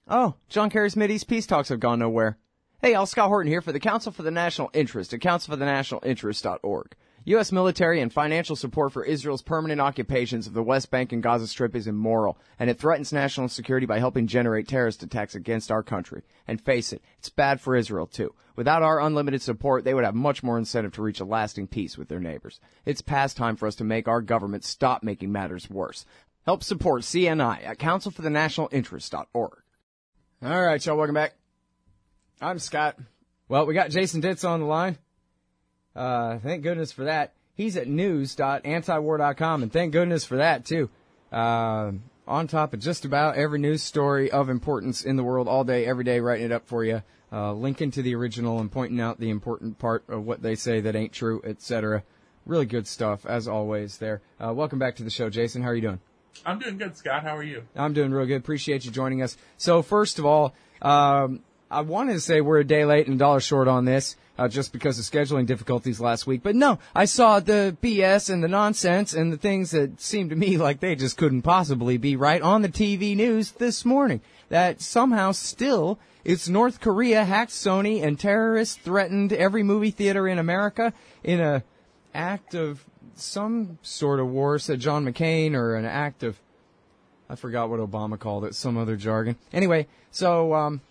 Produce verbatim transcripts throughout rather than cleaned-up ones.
Oh, John Kerry's Mideast peace talks have gone nowhere. Hey, Al Scott Horton here for the Council for the National Interest at council for the national interest dot org. U S military and financial support for Israel's permanent occupations of the West Bank and Gaza Strip is immoral, and it threatens national security by helping generate terrorist attacks against our country. And face it, it's bad for Israel, too. Without our unlimited support, they would have much more incentive to reach a lasting peace with their neighbors. It's past time for us to make our government stop making matters worse. Help support C N I at council for the national interest dot org. All right, y'all, welcome back. I'm Scott. Well, we got Jason Ditz on the line. Uh, thank goodness for that. He's at news dot antiwar dot com, and thank goodness for that, too. Uh, on top of just about every news story of importance in the world all day, every day, writing it up for you, uh, linking to the original and pointing out the important part of what they say that ain't true, et cetera. Really good stuff, as always, there. Uh, welcome back to the show, Jason. How are you doing? I'm doing good, Scott. How are you? I'm doing real good. Appreciate you joining us. So, first of all, um, I wanted to say we're a day late and a dollar short on this, uh, just because of scheduling difficulties last week. But no, I saw the B S and the nonsense and the things that seemed to me like they just couldn't possibly be right on the T V news this morning. That somehow still it's North Korea hacked Sony and terrorists threatened every movie theater in America in a act of some sort of war, said John McCain, or an act of, I forgot what Obama called it, some other jargon. Anyway, so, um,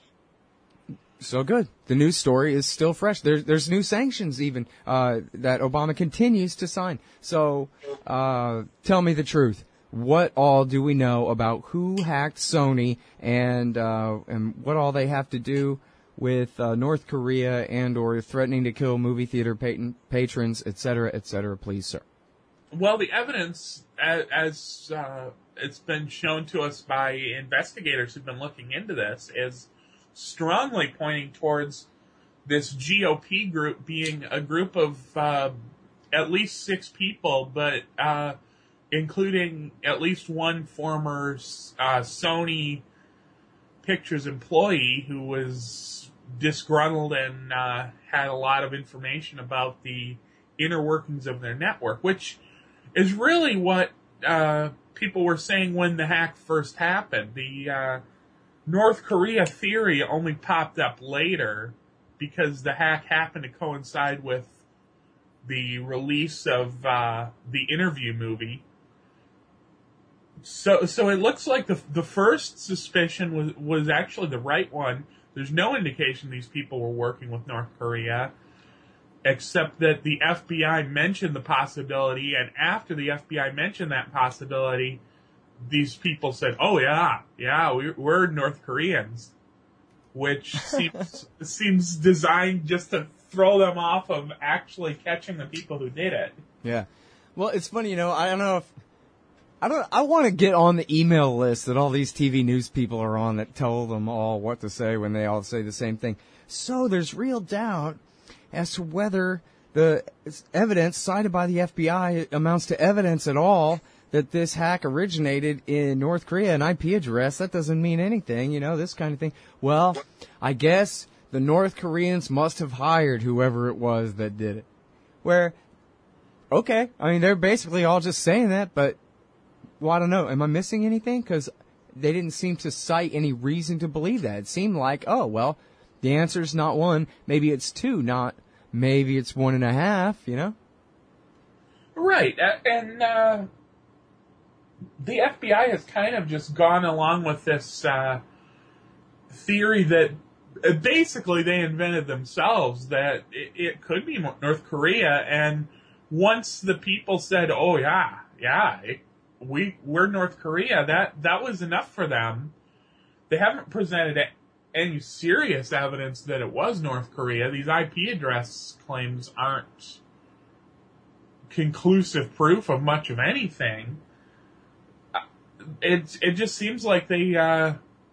so good. The news story is still fresh. There's, there's new sanctions even, uh, that Obama continues to sign. So, uh, tell me the truth. What all do we know about who hacked Sony and, uh, and what all they have to do with, uh, North Korea and or threatening to kill movie theater pat- patrons, et cetera, et cetera, please, sir? Well, the evidence, as, as uh, it's been shown to us by investigators who've been looking into this, is strongly pointing towards this G O P group being a group of uh, at least six people, but uh, including at least one former uh, Sony Pictures employee who was disgruntled and uh, had a lot of information about the inner workings of their network, which is really what uh, people were saying when the hack first happened. The uh, North Korea theory only popped up later because the hack happened to coincide with the release of uh, the Interview movie. So, so it looks like the the first suspicion was was actually the right one. There's no indication these people were working with North Korea, except that the F B I mentioned the possibility, and after the F B I mentioned that possibility, these people said, "Oh yeah, yeah, we, we're North Koreans," which seems seems designed just to throw them off of actually catching the people who did it. Yeah, well, it's funny, you know. I don't know if I don't. I want to get on the email list that all these T V news people are on that tell them all what to say when they all say the same thing. So there's real doubt as to whether the evidence cited by the F B I amounts to evidence at all that this hack originated in North Korea. An I P address, that doesn't mean anything, you know, this kind of thing. Well, I guess the North Koreans must have hired whoever it was that did it. Where, okay, I mean, they're basically all just saying that, but, well, I don't know, am I missing anything? Because they didn't seem to cite any reason to believe that. It seemed like, oh, well, the answer's not one, maybe it's two, not maybe it's one and a half, you know? Right, and uh, the F B I has kind of just gone along with this uh, theory that uh, basically they invented themselves, that it, it could be North Korea, and once the people said, oh yeah, yeah, it, we, we're North Korea, that, that was enough for them. They haven't presented any serious evidence that it was North Korea. These I P address claims aren't conclusive proof of much of anything. It it just seems like they uh,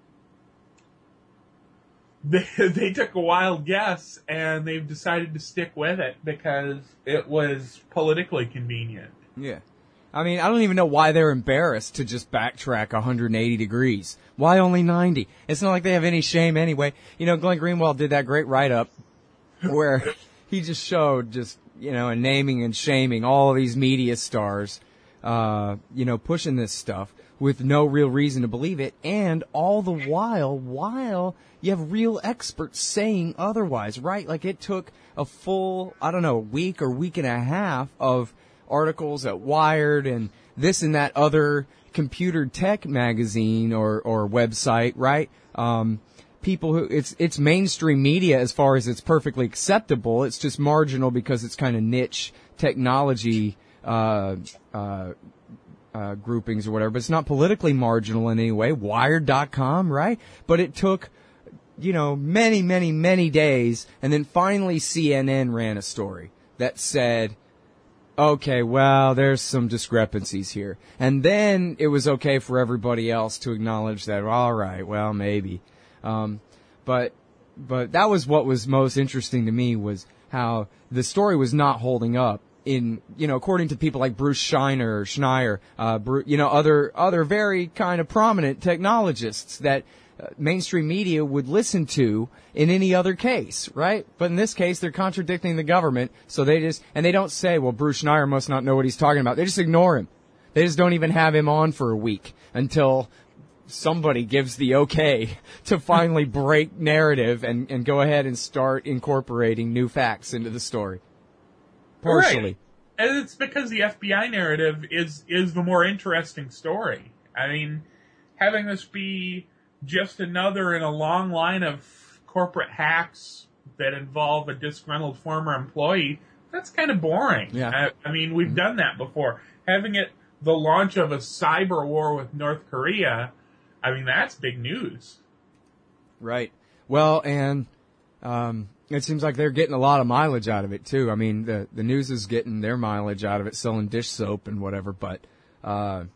they they took a wild guess and they've decided to stick with it because it was politically convenient. Yeah. I mean, I don't even know why they're embarrassed to just backtrack one hundred eighty degrees. Why only ninety? It's not like they have any shame anyway. You know, Glenn Greenwald did that great write-up where he just showed just, you know, and naming and shaming all of these media stars, uh, you know, pushing this stuff. with no real reason to believe it, and all the while, while you have real experts saying otherwise, right? Like it took a full, I don't know, week or week and a half of articles at Wired and this and that other computer tech magazine or, or website, right? Um, people who, it's, it's mainstream media as far as it's perfectly acceptable. It's just marginal because it's kind of niche technology, uh, uh, uh, groupings or whatever, but it's not politically marginal in any way. Wired dot com, right? But it took, you know, many, many, many days, and then finally C N N ran a story that said, okay, well, there's some discrepancies here. And then it was okay for everybody else to acknowledge that, all right, well, maybe. Um, but, but that was what was most interesting to me, was how the story was not holding up in, you know, according to people like Bruce Schneier, Schneier, uh, Bru- you know, other, other very kind of prominent technologists that uh, mainstream media would listen to in any other case, right? But in this case, they're contradicting the government, so they just, and they don't say, well, Bruce Schneier must not know what he's talking about. They just ignore him. They just don't even have him on for a week until somebody gives the okay to finally break narrative and, and go ahead and start incorporating new facts into the story. Partially. Right. And it's because the F B I narrative is, is the more interesting story. I mean, having this be just another in a long line of corporate hacks that involve a disgruntled former employee, that's kind of boring. Yeah. I, I mean, we've mm-hmm. done that before. Having it the launch of a cyber war with North Korea, I mean, that's big news. Right. Well, and um, it seems like they're getting a lot of mileage out of it, too. I mean, the, the news is getting their mileage out of it, selling dish soap and whatever, but... Uh,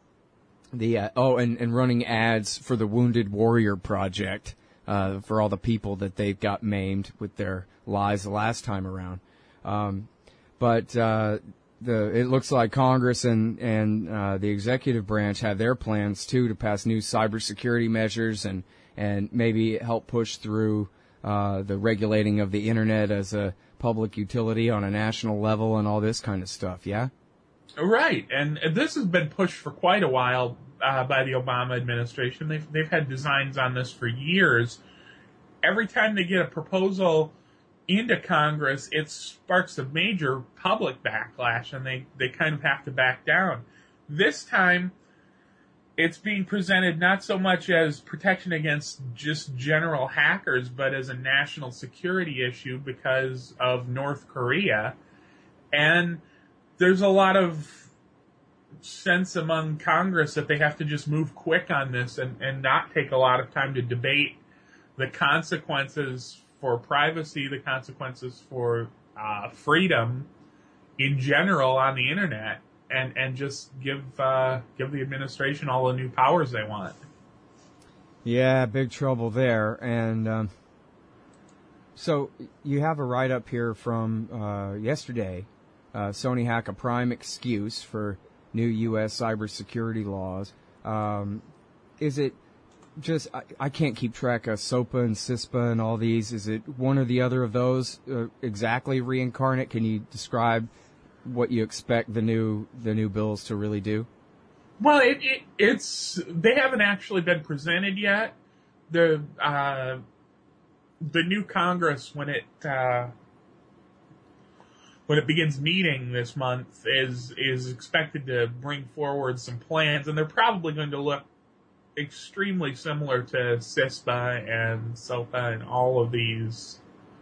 The uh, oh, and, and running ads for the Wounded Warrior Project uh, for all the people that they've got maimed with their lies the last time around. Um, but uh, the it looks like Congress and and uh, the executive branch have their plans too to pass new cybersecurity measures and and maybe help push through uh, the regulating of the internet as a public utility on a national level and all this kind of stuff. Yeah. Right, and this has been pushed for quite a while uh, by the Obama administration. They've they've had designs on this for years. Every time they get a proposal into Congress, it sparks a major public backlash, and they, they kind of have to back down. This time, it's being presented not so much as protection against just general hackers, but as a national security issue because of North Korea. And there's a lot of sense among Congress that they have to just move quick on this and, and not take a lot of time to debate the consequences for privacy, the consequences for uh, freedom in general on the internet, and, and just give uh, give the administration all the new powers they want. Yeah, big trouble there. And um, so you have a write-up here from uh, yesterday. Uh, Sony hack a prime excuse for new U S cybersecurity laws. Um, is it just, I, I can't keep track of SOPA and CISPA and all these. Is it one or the other of those uh, exactly reincarnate? Can you describe what you expect the new the new bills to really do? Well, it, it it's they haven't actually been presented yet. The uh, the new Congress, when it uh, when it begins meeting this month, is is expected to bring forward some plans, and they're probably going to look extremely similar to CISPA and SOPA and all of these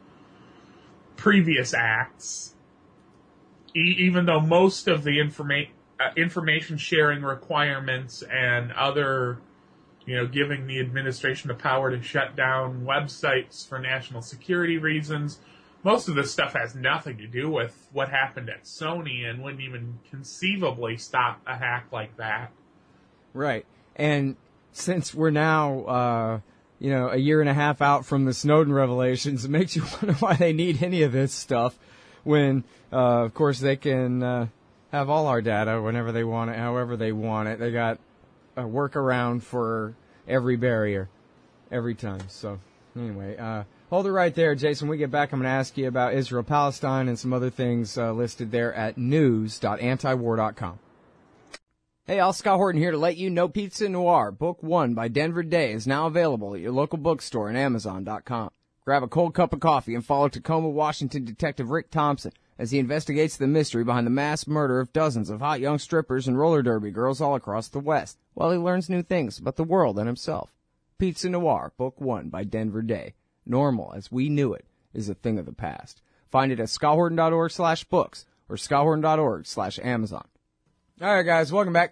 previous acts. E- even though most of the informa- uh, information sharing requirements and other, you know, giving the administration the power to shut down websites for national security reasons, most of this stuff has nothing to do with what happened at Sony and wouldn't even conceivably stop a hack like that. Right. And since we're now, uh, you know, a year and a half out from the Snowden revelations, it makes you wonder why they need any of this stuff when, uh, of course, they can uh, have all our data whenever they want it, however they want it. They got a workaround for every barrier every time. So, anyway, uh, hold it right there, Jason. When we get back, I'm going to ask you about Israel-Palestine and some other things uh, listed there at news dot antiwar dot com. Hey, Al Scott Horton here to let you know Pizza Noir, Book One by Denver Day, is now available at your local bookstore and Amazon dot com. Grab a cold cup of coffee and follow Tacoma, Washington Detective Rick Thompson as he investigates the mystery behind the mass murder of dozens of hot young strippers and roller derby girls all across the West, while he learns new things about the world and himself. Pizza Noir, Book One by Denver Day. Normal, as we knew it, is a thing of the past. Find it at scott horton dot org slash books or scott horton dot org slash Amazon. All right, guys, welcome back.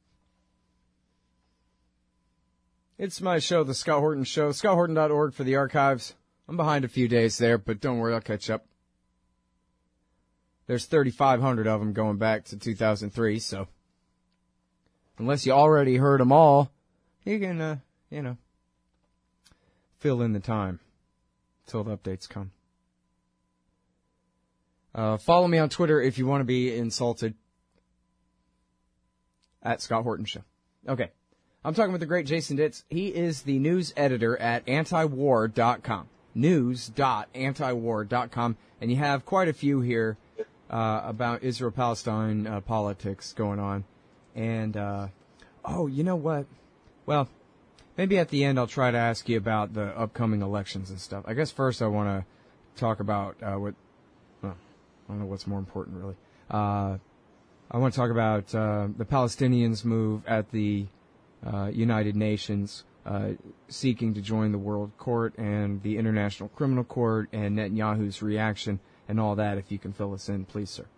It's my show, The Scott Horton Show, scott horton dot org for the archives. I'm behind a few days there, but don't worry, I'll catch up. There's thirty-five hundred of them going back to two thousand three, so unless you already heard them all, you can, uh, you know, fill in the time till the updates come. Uh, follow me on Twitter if you want to be insulted. At Scott Horton Show. Okay. I'm talking with the great Jason Ditz. He is the news editor at anti war dot com. news dot anti war dot com. And you have quite a few here uh, about Israel-Palestine uh, politics going on. And, uh, oh, you know what? Well, maybe at the end I'll try to ask you about the upcoming elections and stuff. I guess first I want to talk about uh, what, well, I don't know what's more important, really. Uh, I want to talk about uh, the Palestinians' move at the uh, United Nations, uh, seeking to join the World Court and the International Criminal Court, and Netanyahu's reaction and all that. If you can fill us in, please, sir.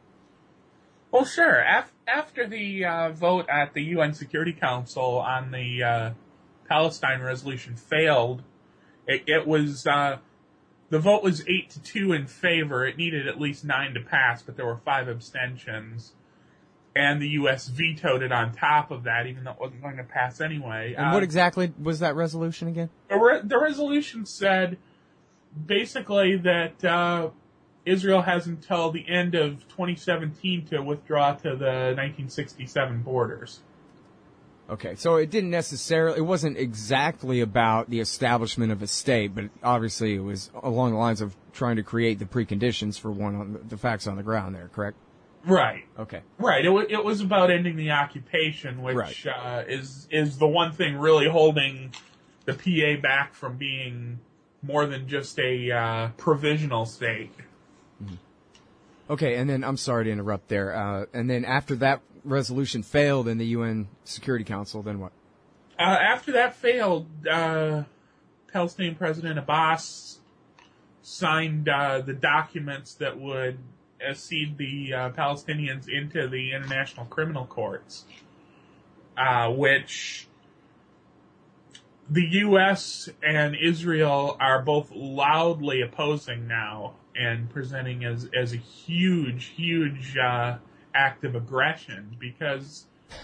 Well, sure. Af- after the uh, vote at the U N Security Council on the uh, Palestine resolution failed, it, it was uh, the vote was eight to two in favor. It needed at least nine to pass, but there were five abstentions. And the U S vetoed it on top of that, even though it wasn't going to pass anyway. And uh, what exactly was that resolution again? The, re- the resolution said basically that uh, Israel has until the end of twenty seventeen to withdraw to the nineteen sixty-seven borders. Okay, so it didn't necessarily, it wasn't exactly about the establishment of a state, but obviously it was along the lines of trying to create the preconditions for one on the, the facts on the ground there, correct? Right. Okay. Right. It, w- it was about ending the occupation, which right. uh, is is the one thing really holding the P A back from being more than just a uh, provisional state. Mm-hmm. Okay, and then, I'm sorry to interrupt there, uh, and then after that resolution failed in the U N Security Council, then what? Uh, after that failed, uh, Palestinian President Abbas signed uh, the documents that would accede the uh, Palestinians into the International Criminal Courts, uh, which the U S and Israel are both loudly opposing now and presenting as, as a huge, huge uh, act of aggression, because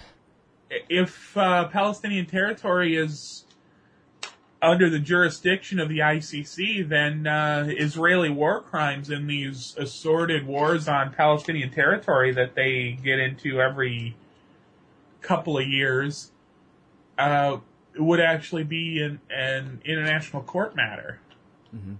if uh, Palestinian territory is under the jurisdiction of the I C C, then uh, Israeli war crimes in these assorted wars on Palestinian territory that they get into every couple of years uh, would actually be an, an international court matter. Mm-hmm.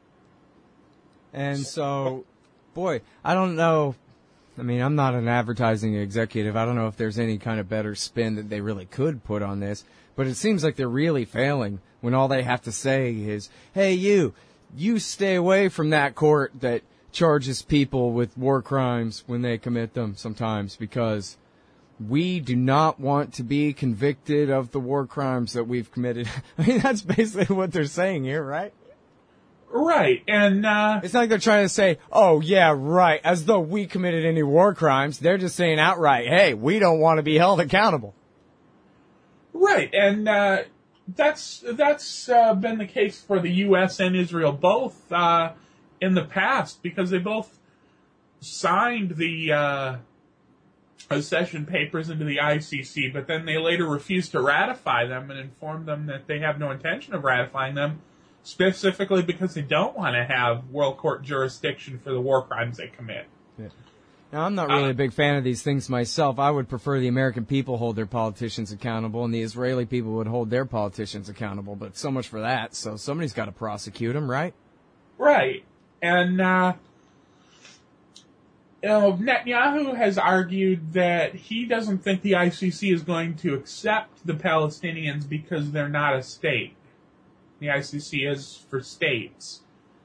And so, boy, I don't know. I mean, I'm not an advertising executive. I don't know if there's any kind of better spin that they really could put on this. But it seems like they're really failing when all they have to say is, hey, you, you stay away from that court that charges people with war crimes when they commit them sometimes, because we do not want to be convicted of the war crimes that we've committed. I mean, that's basically what they're saying here, right? Right, and uh, it's not like they're trying to say, oh, yeah, right, as though we committed any war crimes. They're just saying outright, hey, we don't want to be held accountable. Right, and uh, that's that's uh, been the case for the U S and Israel both uh, in the past, because they both signed the uh, accession papers into the I C C, but then they later refused to ratify them and informed them that they have no intention of ratifying them, specifically because they don't want to have world court jurisdiction for the war crimes they commit. Yeah. Now, I'm not really uh, a big fan of these things myself. I would prefer the American people hold their politicians accountable and the Israeli people would hold their politicians accountable, but so much for that. So somebody's got to prosecute them, right? Right. And uh, uh, Netanyahu has argued that he doesn't think the I C C is going to accept the Palestinians because they're not a state. The I C C is for states.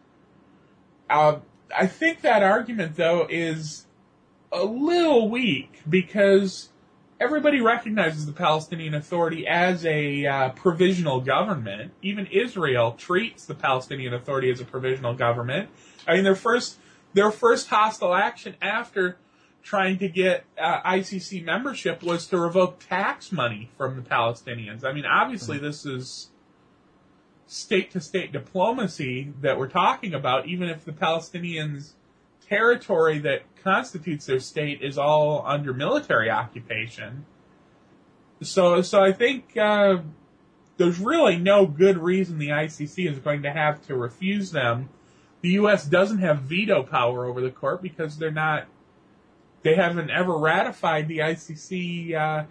Uh, I think that argument, though, is a little weak because everybody recognizes the Palestinian Authority as a uh, provisional government. Even Israel treats the Palestinian Authority as a provisional government. I mean, their first their first hostile action after trying to get uh, I C C membership was to revoke tax money from the Palestinians. I mean, obviously, this is state-to-state diplomacy that we're talking about, even if the Palestinians' territory that constitutes their state is all under military occupation. So, so I think uh, there's really no good reason the I C C is going to have to refuse them. The U S doesn't have veto power over the court because they're not, they haven't ever ratified the I C C uh,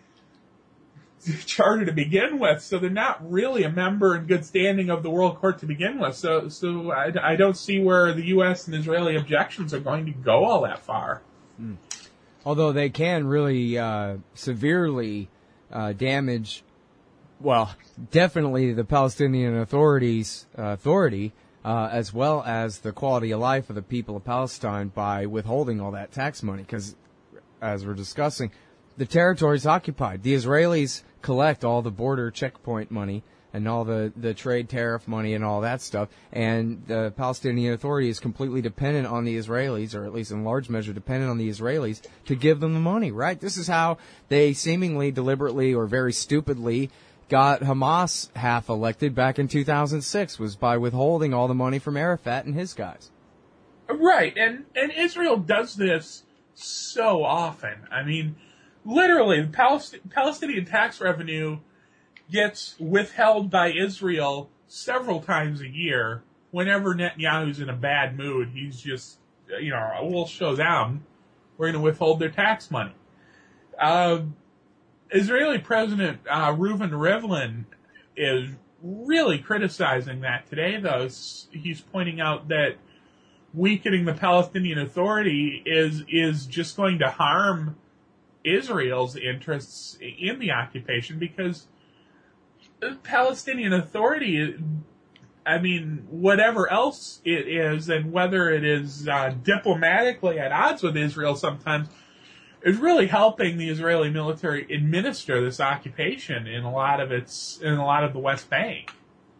charter to begin with, so they're not really a member in good standing of the World Court to begin with. So, so I, I don't see where the U S and Israeli objections are going to go all that far. Mm. Although they can really uh, severely uh, damage, well, definitely the Palestinian Authority's uh, authority, uh, as well as the quality of life of the people of Palestine by withholding all that tax money. Because, as we're discussing, the territory's occupied. The Israelis collect all the border checkpoint money and all the, the trade tariff money and all that stuff, and the Palestinian Authority is completely dependent on the Israelis, or at least in large measure dependent on the Israelis, to give them the money, right? This is how they seemingly deliberately or very stupidly got Hamas half elected back in two thousand six, was by withholding all the money from Arafat and his guys. Right, and, and Israel does this so often. I mean, literally, the Palest- Palestinian tax revenue gets withheld by Israel several times a year. Whenever Netanyahu's in a bad mood, he's just, you know, we'll show them. We're going to withhold their tax money. Uh, Israeli President uh, Reuven Rivlin is really criticizing that today, though. He's pointing out that weakening the Palestinian Authority is is just going to harm Israel's interests in the occupation, because the Palestinian Authority, I mean, whatever else it is, and whether it is uh, diplomatically at odds with Israel sometimes, is really helping the Israeli military administer this occupation in a lot of its in a lot of the West Bank.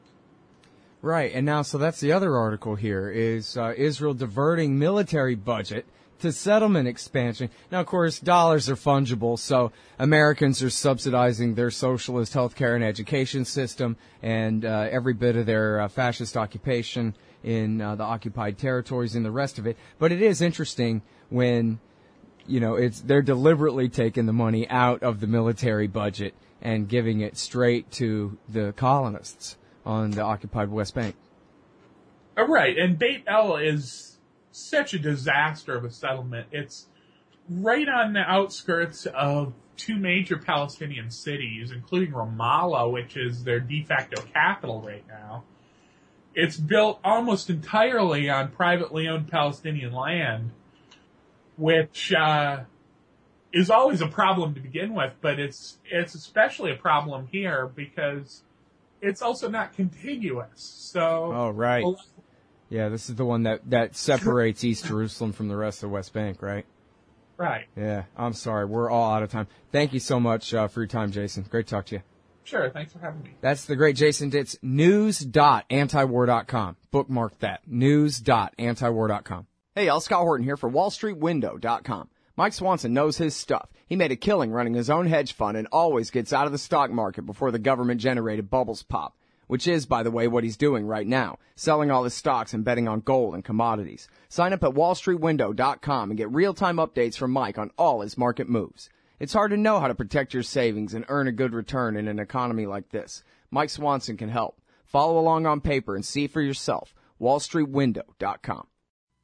Right, and now, so that's the other article here, is uh, Israel diverting military budget to settlement expansion. Now, of course, dollars are fungible, so Americans are subsidizing their socialist healthcare and education system and uh, every bit of their uh, fascist occupation in uh, the occupied territories and the rest of it. But it is interesting when, you know, it's they're deliberately taking the money out of the military budget and giving it straight to the colonists on the occupied West Bank. Oh, right, and Beit El is such a disaster of a settlement. It's right on the outskirts of two major Palestinian cities, including Ramallah, which is their de facto capital right now. It's built almost entirely on privately owned Palestinian land, which uh, is always a problem to begin with, but it's it's especially a problem here because it's also not contiguous. So, oh, right. Well, yeah, this is the one that, that separates East Jerusalem from the rest of the West Bank, right? Right. Yeah, I'm sorry. We're all out of time. Thank you so much uh, for your time, Jason. Great to talk to you. Sure, thanks for having me. That's the great Jason Ditz, news dot antiwar dot com. Bookmark that, news dot antiwar dot com. Hey, y'all, Scott Horton here for wall street window dot com. Mike Swanson knows his stuff. He made a killing running his own hedge fund and always gets out of the stock market before the government-generated bubbles pop, which is, by the way, what he's doing right now, selling all his stocks and betting on gold and commodities. Sign up at wall street window dot com and get real-time updates from Mike on all his market moves. It's hard to know how to protect your savings and earn a good return in an economy like this. Mike Swanson can help. Follow along on paper and see for yourself. wall street window dot com.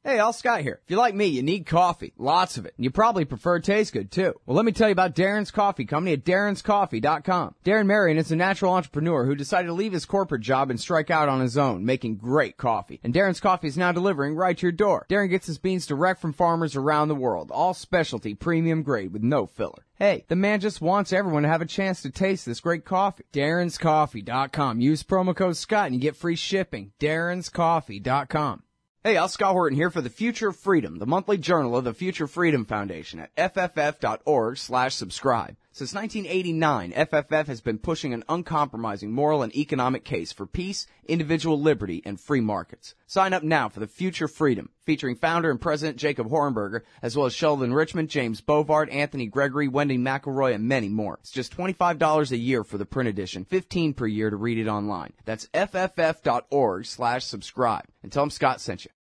Hey, Al Scott here. If you're like me, you need coffee. Lots of it. And you probably prefer it tastes good, too. Well, let me tell you about Darren's Coffee Company at darrens coffee dot com. Darren Marion is a natural entrepreneur who decided to leave his corporate job and strike out on his own, making great coffee. And Darren's Coffee is now delivering right to your door. Darren gets his beans direct from farmers around the world. All specialty, premium grade with no filler. Hey, the man just wants everyone to have a chance to taste this great coffee. darrens coffee dot com. Use promo code Scott and you get free shipping. darrens coffee dot com. Hey, Al Scott Horton here for the Future of Freedom, the monthly journal of the Future Freedom Foundation at f f f dot org slash subscribe. Since nineteen eighty-nine, F F F has been pushing an uncompromising moral and economic case for peace, individual liberty, and free markets. Sign up now for the Future Freedom, featuring founder and president Jacob Hornberger, as well as Sheldon Richmond, James Bovard, Anthony Gregory, Wendy McElroy, and many more. It's just twenty-five dollars a year for the print edition, fifteen dollars per year to read it online. That's f f f dot org slash subscribe. And tell them Scott sent you.